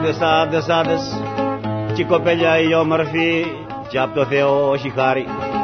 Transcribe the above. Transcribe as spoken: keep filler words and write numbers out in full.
άντες, άντες, άντες, κι η κοπέλια η όμορφη, κι απ' το Θεό όχι χάρη.